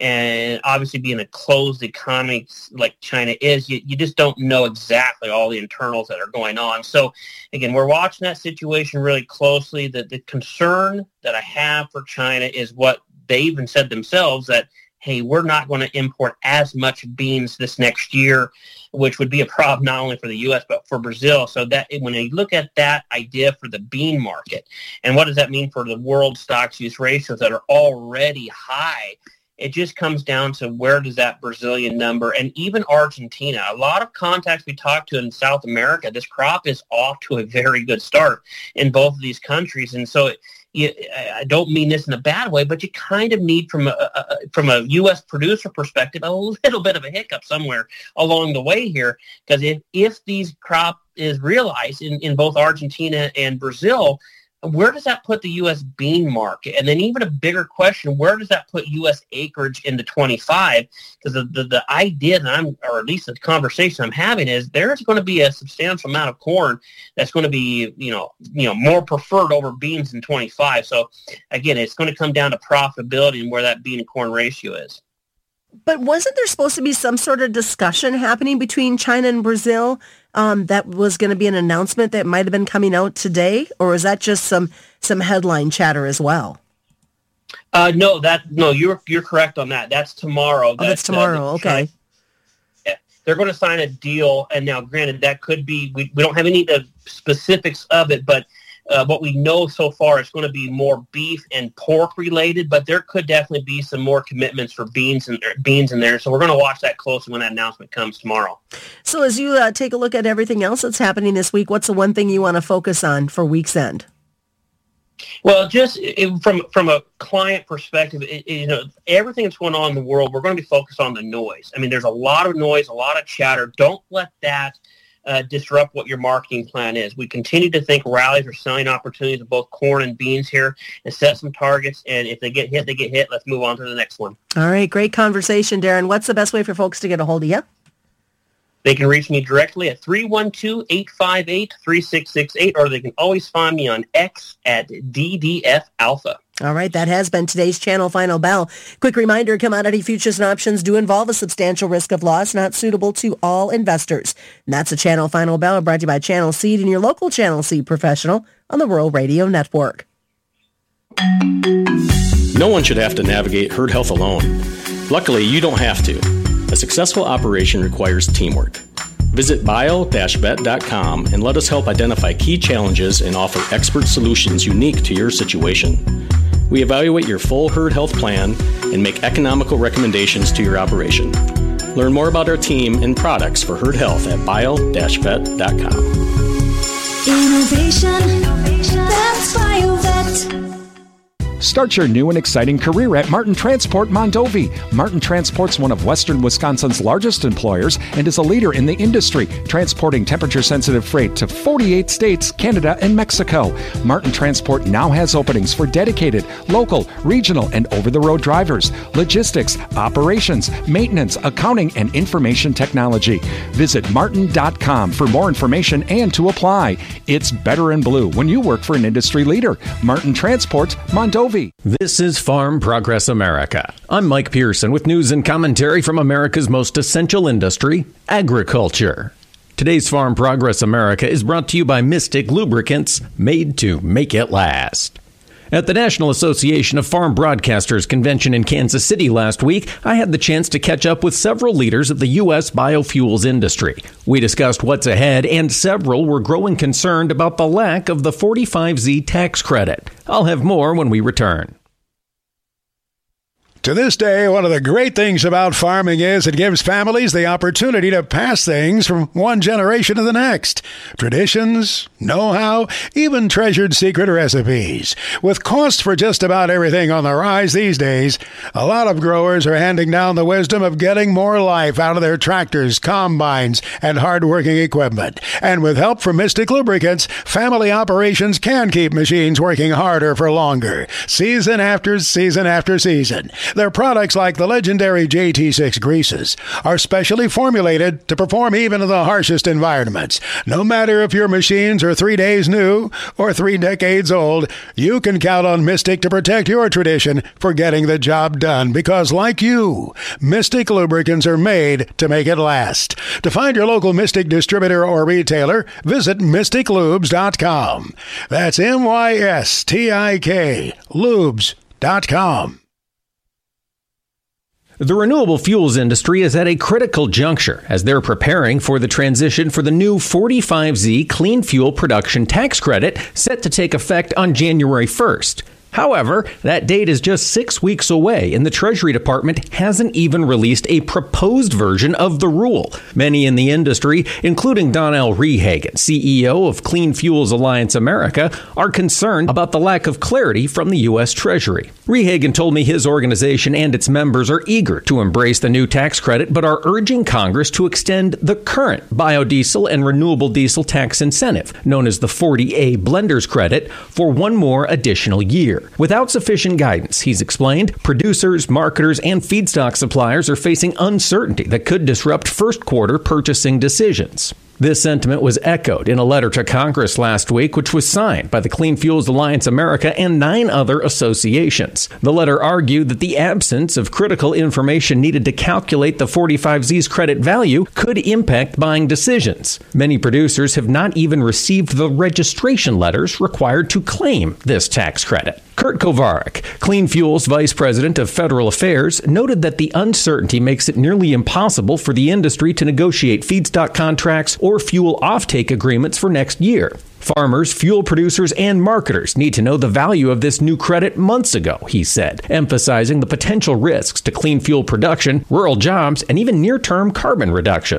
and obviously being a closed economy like China is, you, you just don't know exactly all the internals that are going on. So again, we're watching that situation really closely. That the concern that I have for China is what they even said themselves, that hey, we're not going to import as much beans this next year, which would be a problem not only for the U S but for Brazil. So that when you look at that idea for the bean market, and what does that mean for the world stocks-use ratios that are already high, it just comes down to where does that Brazilian number, and even Argentina. A lot of contacts we talk to in South America, this crop is off to a very good start in both of these countries. And so it, You, I don't mean this in a bad way, but you kind of need, from a, a from a U S producer perspective, a little bit of a hiccup somewhere along the way here. Because if, if these crop is realized in, in both Argentina and Brazil, where does that put the U S bean market? And then even a bigger question, where does that put U S acreage into twenty-five? Because the, the, the idea that I'm, or at least the conversation I'm having is there's going to be a substantial amount of corn that's going to be, you know, you know, more preferred over beans in twenty-five. So again, it's going to come down to profitability and where that bean and corn ratio is. But wasn't there supposed to be some sort of discussion happening between China and Brazil um, that was going to be an announcement that might have been coming out today? Or is that just some some headline chatter as well? Uh, no, that no, you're you're correct on that. That's tomorrow. Oh, that, that's tomorrow. Uh, okay. China, yeah, they're going to sign a deal, and now, granted, that could be we, we don't have any of the specifics of it, but uh, what we know so far is going to be more beef and pork related. But there could definitely be some more commitments for beans and beans in there. So we're going to watch that closely when that announcement comes tomorrow. So as you uh, take a look at everything else that's happening this week, what's the one thing you want to focus on for week's end? Well, just it, from from a client perspective, it, you know, everything that's going on in the world, we're going to be focused on the noise. I mean, there's a lot of noise, a lot of chatter. Don't let that uh, disrupt what your marketing plan is. We continue to think rallies are selling opportunities of both corn and beans here, and set some targets. And if they get hit, they get hit. Let's move on to the next one. All right, great conversation, Darren. What's the best way for folks to get a hold of you? They can reach me directly at three one two, eight five eight, three six six eight, or they can always find me on X at D D F Alpha. All right, that has been today's Channel Final Bell. Quick reminder, commodity futures and options do involve a substantial risk of loss, not suitable to all investors. And that's a Channel Final Bell brought to you by Channel Seed and your local Channel Seed professional on the Rural Radio Network. No one should have to navigate herd health alone. Luckily, you don't have to. A successful operation requires teamwork. Visit bio dash vet dot com and let us help identify key challenges and offer expert solutions unique to your situation. We evaluate your full herd health plan and make economical recommendations to your operation. Learn more about our team and products for herd health at bio dash vet dot com. Innovation, that's BioVet. Start your new and exciting career at Martin Transport Mondovi. Martin Transport's one of Western Wisconsin's largest employers and is a leader in the industry, transporting temperature-sensitive freight to forty-eight states, Canada, and Mexico. Martin Transport now has openings for dedicated, local, regional, and over-the-road drivers, logistics, operations, maintenance, accounting, and information technology. Visit martin dot com for more information and to apply. It's better in blue when you work for an industry leader. Martin Transport Mondovi. This is Farm Progress America. I'm Mike Pearson with news and commentary from America's most essential industry, agriculture. Today's Farm Progress America is brought to you by Mystic Lubricants, made to make it last. At the National Association of Farm Broadcasters convention in Kansas City last week, I had the chance to catch up with several leaders of the U S biofuels industry. We discussed what's ahead, and several were growing concerned about the lack of the forty-five Z tax credit. I'll have more when we return. To this day, one of the great things about farming is it gives families the opportunity to pass things from one generation to the next. Traditions, know-how, even treasured secret recipes. With costs for just about everything on the rise these days, a lot of growers are handing down the wisdom of getting more life out of their tractors, combines, and hard-working equipment. And with help from Mystic Lubricants, family operations can keep machines working harder for longer, season after season after season. Their products, like the legendary J T six greases, are specially formulated to perform even in the harshest environments. No matter if your machines are three days new or three decades old, you can count on Mystic to protect your tradition for getting the job done, because like you, Mystic lubricants are made to make it last. To find your local Mystic distributor or retailer, visit mystic lubes dot com. That's M Y S T I K, lubes dot com. The renewable fuels industry is at a critical juncture as they're preparing for the transition for the new forty-five Z clean fuel production tax credit set to take effect on January first. However, that date is just six weeks away, and the Treasury Department hasn't even released a proposed version of the rule. Many in the industry, including Donnell Rehagen, C E O of Clean Fuels Alliance America, are concerned about the lack of clarity from the U S. Treasury. Rehagen told me his organization and its members are eager to embrace the new tax credit, but are urging Congress to extend the current biodiesel and renewable diesel tax incentive, known as the forty A Blender's Credit, for one more additional year. Without sufficient guidance, he's explained, producers, marketers, and feedstock suppliers are facing uncertainty that could disrupt first quarter purchasing decisions. This sentiment was echoed in a letter to Congress last week, which was signed by the Clean Fuels Alliance America and nine other associations. The letter argued that the absence of critical information needed to calculate the forty-five Z's credit value could impact buying decisions. Many producers have not even received the registration letters required to claim this tax credit. Kurt Kovarik, Clean Fuels Vice President of Federal Affairs, noted that the uncertainty makes it nearly impossible for the industry to negotiate feedstock contracts or fuel offtake agreements for next year. Farmers, fuel producers, and marketers need to know the value of this new credit months ago, he said, emphasizing the potential risks to clean fuel production, rural jobs, and even near-term carbon reductions.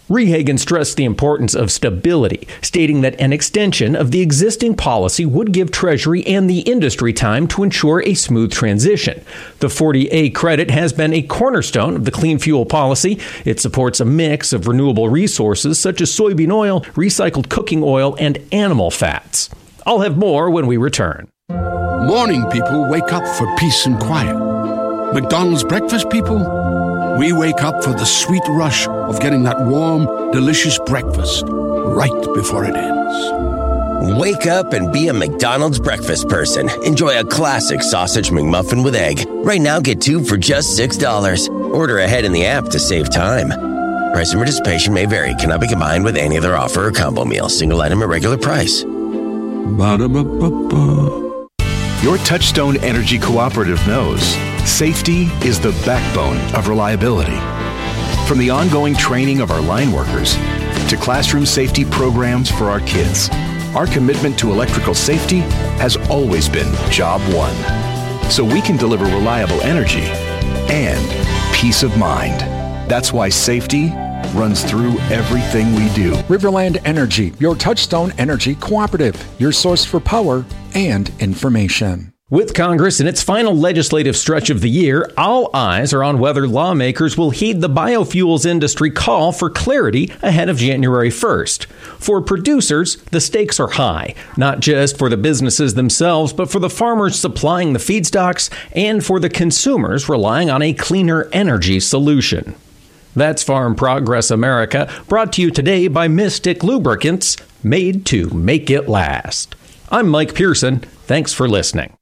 Rehagen stressed the importance of stability, stating that an extension of the existing policy would give Treasury and the industry time to ensure a smooth transition. The forty A credit has been a cornerstone of the clean fuel policy. It supports a mix of renewable resources such as soybean oil, recycled cooking oil, and animal fats. I'll have more when we return. Morning people wake up for peace and quiet. McDonald's breakfast people, we wake up for the sweet rush of getting that warm, delicious breakfast right before it ends. Wake up and be a McDonald's breakfast person. Enjoy a classic sausage McMuffin with egg. Right now, get two for just six dollars. Order ahead in the app to save time. Price and participation may vary. Cannot be combined with any other offer or combo meal. Single item at regular price. Ba-da-ba-ba-ba. Your Touchstone Energy Cooperative knows safety is the backbone of reliability. From the ongoing training of our line workers to classroom safety programs for our kids, our commitment to electrical safety has always been job one. So we can deliver reliable energy and peace of mind. That's why safety runs through everything we do. Riverland Energy, your Touchstone Energy Cooperative, your source for power and information. With Congress in its final legislative stretch of the year, all eyes are on whether lawmakers will heed the biofuels industry call for clarity ahead of January first. For producers, the stakes are high, not just for the businesses themselves, but for the farmers supplying the feedstocks and for the consumers relying on a cleaner energy solution. That's Farm Progress America, brought to you today by Mystic Lubricants, made to make it last. I'm Mike Pearson. Thanks for listening.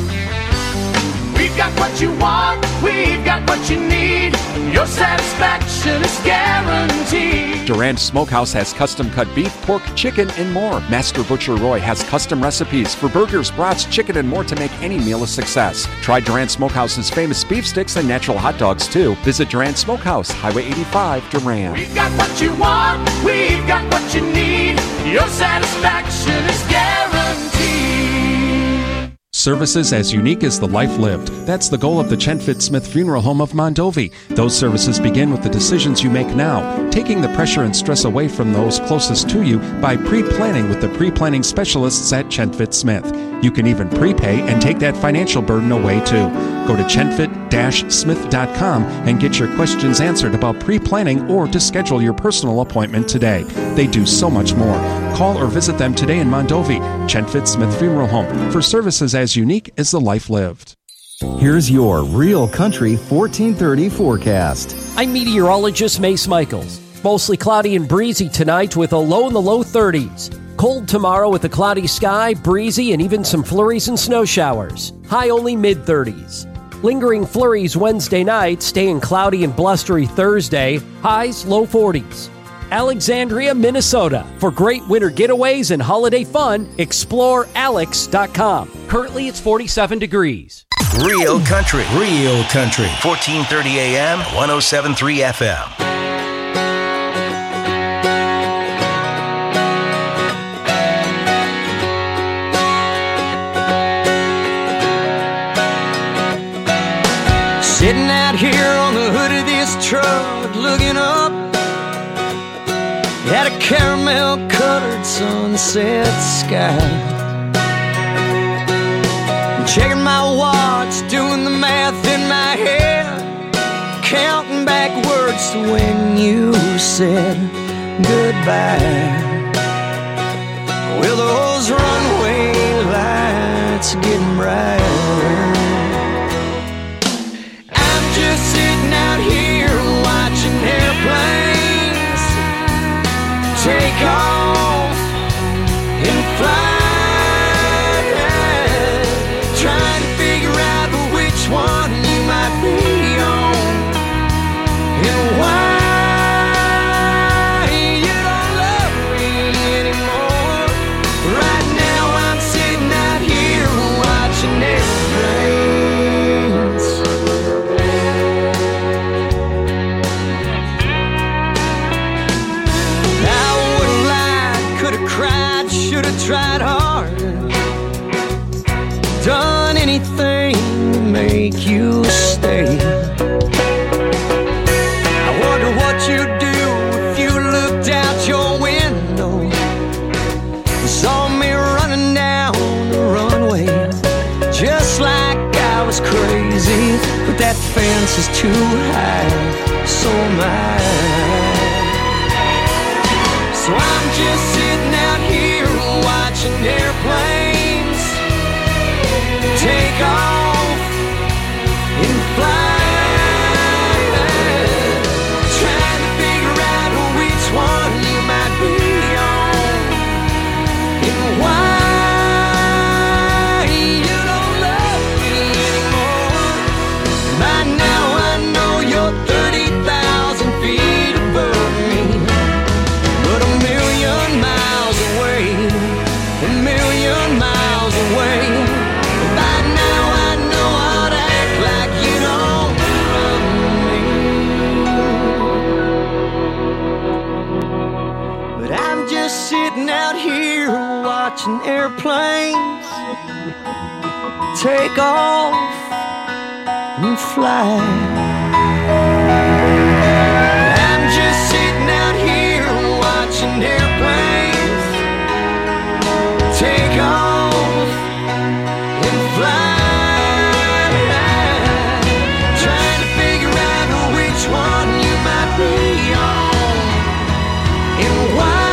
We've got what you want, we've got what you need. Your satisfaction is guaranteed. Durand Smokehouse has custom-cut beef, pork, chicken, and more. Master Butcher Roy has custom recipes for burgers, brats, chicken, and more to make any meal a success. Try Durand Smokehouse's famous beef sticks and natural hot dogs, too. Visit Durand Smokehouse, Highway eighty-five, Durand. We've got what you want, we've got what you need. Your satisfaction is guaranteed. Services as unique as the life lived. That's the goal of the Chenfit Smith Funeral Home of Mondovi. Those services begin with the decisions you make now, taking the pressure and stress away from those closest to you by pre-planning with the pre-planning specialists at Chenfit Smith. You can even prepay and take that financial burden away too. Go to chenfit dash smith dot com and get your questions answered about pre-planning or to schedule your personal appointment today. They do so much more. Call or visit them today in Mondovi, Chenfit Smith Funeral Home, for services as unique as the life lived. Here's your Real Country fourteen thirty forecast. I'm meteorologist Mace Michaels. Mostly cloudy and breezy tonight with a low in the low thirties. Cold tomorrow with a cloudy sky, breezy, and even some flurries and snow showers. High only mid thirties. Lingering flurries Wednesday night, staying cloudy and blustery Thursday. Highs low forties. Alexandria, Minnesota. For great winter getaways and holiday fun, explore alex dot com. Currently, it's forty-seven degrees. Real Country. Real Country. fourteen thirty A M, one oh seven point three F M. Sitting out here on the hood of this truck, looking up at a caramel-colored sunset sky. Checking my watch, doing the math in my head, counting backwards to when you said goodbye. Well, those runway lights are getting brighter. I'm just sitting out here watching airplanes take off and fly. One you might be on, and why you don't love me anymore. Right now I'm sitting out here watching airplanes. I would've lied, could've cried, should've tried harder, done anything make you stay. I wonder what you'd do if you crazy, but that fence is too high, so am I. So I'm just sitting out here watching airplanes take off and fly, trying to figure out which one you might be on and why. Sitting out here watching airplanes take off and fly. I'm just sitting out here watching airplanes take off and fly, trying to figure out which one you might be on and why.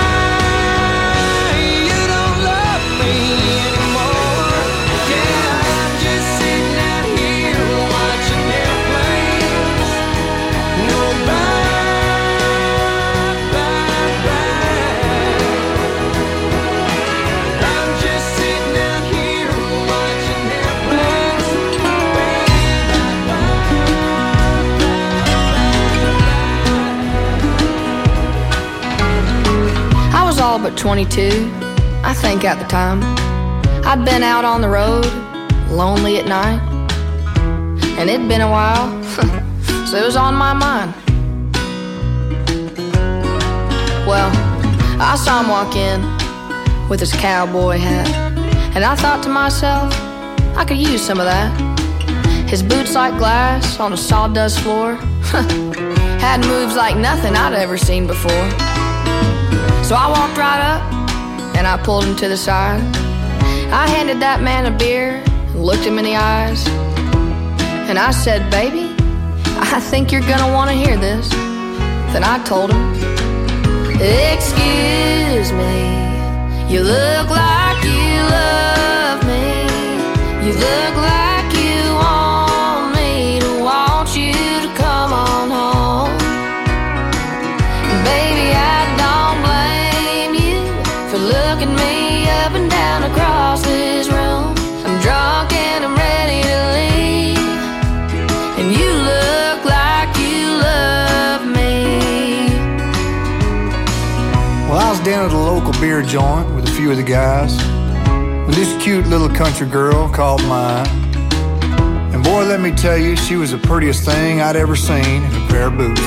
All but twenty-two, I think at the time. I'd been out on the road, lonely at night, and it'd been a while, so it was on my mind. Well, I saw him walk in with his cowboy hat, and I thought to myself, I could use some of that. His boots like glass on a sawdust floor had moves like nothing I'd ever seen before. So I walked right up, and I pulled him to the side. I handed that man a beer, and looked him in the eyes, and I said, baby, I think you're gonna wanna hear this. Then I told him, excuse me, you look like you love me. You look like you want me to want you to come on home. Baby, I don't blame you for looking me up and down across this room. I'm drunk and I'm ready to leave, and you look like you love me. Well, I was down at a local beer joint with a few of the guys when this cute little country girl called my eye. And boy, let me tell you, she was the prettiest thing I'd ever seen in a pair of boots.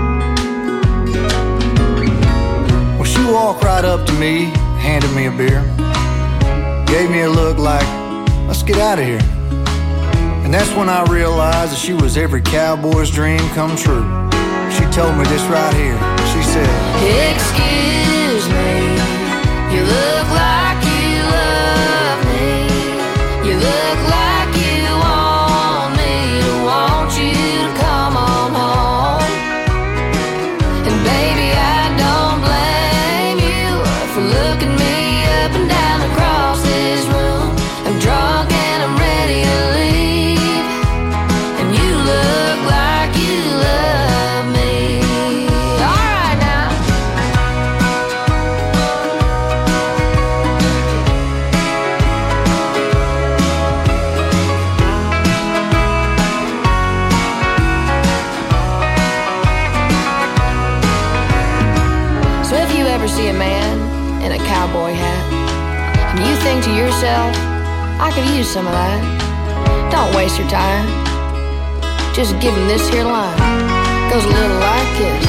Well, she walked right up to me, handed me a beer, gave me a look like, let's get out of here. And that's when I realized that she was every cowboy's dream come true. She told me this right here. She said, excuse me, you look like you love me. You look like you want me to want you to come on home. And baby, I don't blame you for looking me up and down across this room. I'm drunk and I'm ready to leave, and you look like you love me. All right now. So if you ever see a man in a cowboy hat, and you think to yourself, I could use some of that, don't waste your time. Just give him this here line. Goes a little like this.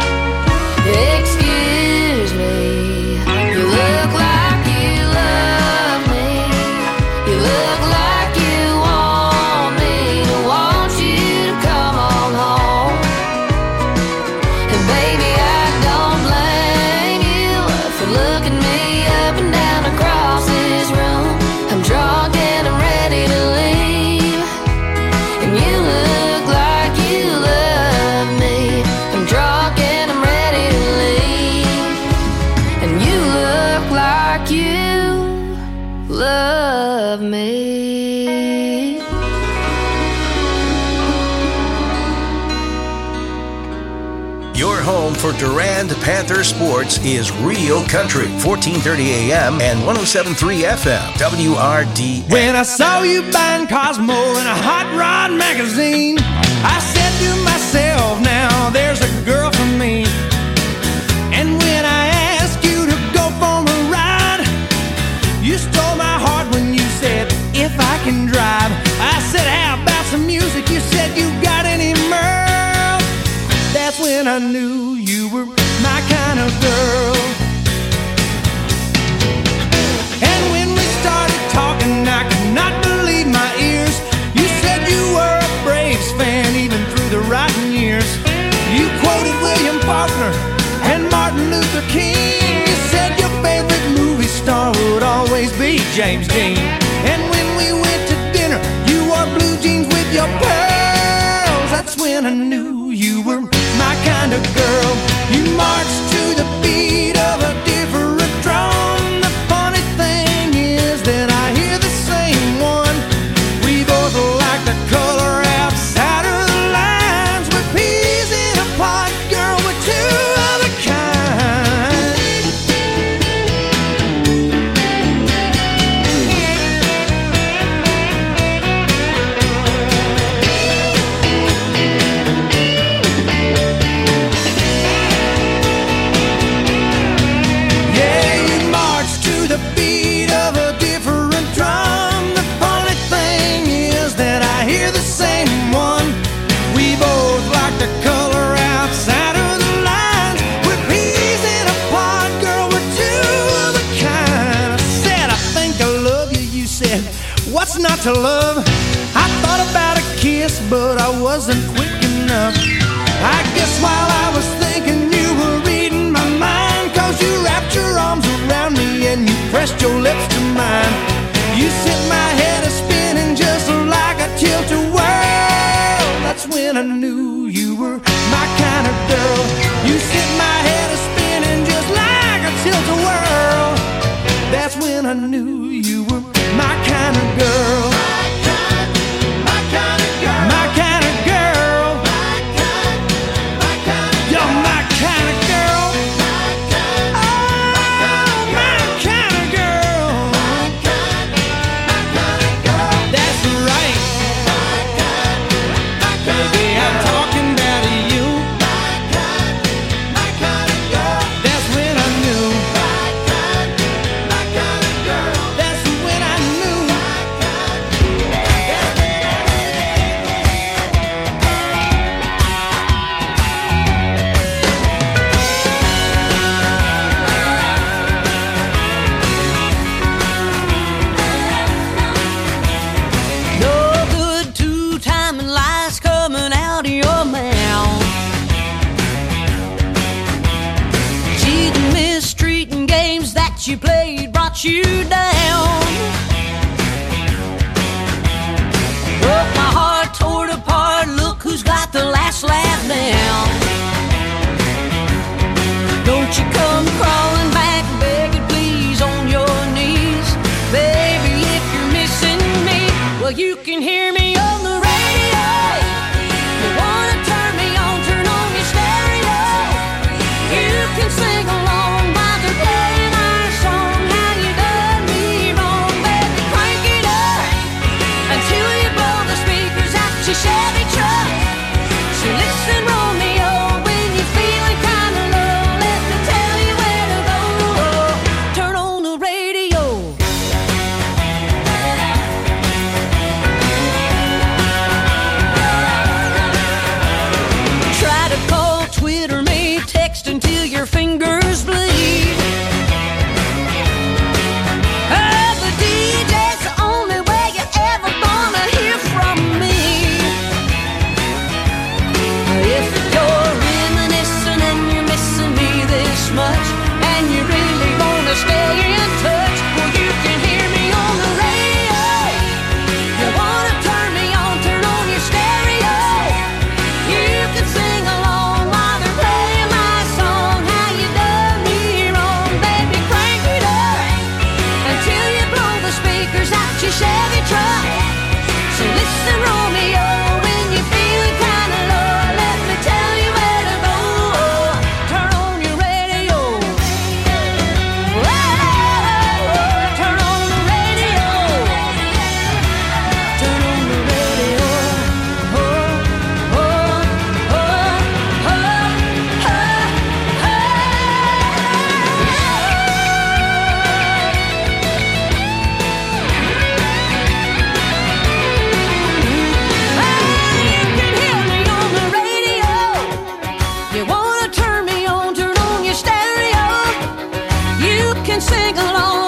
Excuse me, you look like you love me. You look like you want me to want you to come on home. And baby, I don't blame you for looking me up and down across this room. I'm drunk and I'm ready to leave, home for Durand Panther sports is Real Country, fourteen thirty a.m. and one oh seven point three F M, W R D X. When I saw you buying Cosmo in a Hot Rod magazine, I said to myself, now there's a girl for me. And when I asked you to go for a ride, you stole my heart when you said, if I can drive. I said, how about some music? You said, you got any Merle? That's when I knew you were my kind of girl. And when we started talking, I could not believe my ears. You said you were a Braves fan even through the rotten years. You quoted William Faulkner and Martin Luther King. You said your favorite movie star would always be James Dean. And when we went to dinner, you wore blue jeans with your pearls. That's when I knew you were my kind of girl. You marched to the beat of a different drum. The funny thing is that I hear the same one. We both like the color outside of the lines. We're peas in a pod, girl, we're two of a kind. Yeah, you march to the beat of a different drum. The funny thing is that I hear the same one. We both like the color outside of the lines. We're peas in a pod, girl, we're two of a kind. I said, I think I love you. You said, what's not to love? I thought about a kiss, but I wasn't quick enough. I guess while I was thinking you were reading my mind, cause you wrapped your arms around me and you pressed your lips to mine. You sent my head a spinning just like a tilt-a-whirl. That's when I knew you were my kind of girl. You sent my head a spinning just like a tilt-a-whirl. That's when I knew you were my kind of girl. My kind of girl. My kind of girl. You're my kind of girl. Oh, my kind of girl. That's right. Baby, I'm talking about you. That's when I knew. That's when I knew. No good two-timing lies coming out of your mouth. Cheating, mistreating games that you played brought you down. Broke my heart, tore it apart. Look who's got the last laugh now. Don't you come crawling back, begging please on your knees. Baby, if you're missing me, well, you can hear me on the radio. You wanna turn me on, turn on your stereo. You can sing along while they're playing our song. How you done me wrong, baby, crank it up until you blow the speakers out your Chevy truck. So listen, Romeo, when you're feeling kinda low, let me tell you where to go. Turn on the radio. Try to call, Twitter me, text until your fingers bleed. Oh, the D J's the only way you're ever gonna hear from me. can sing along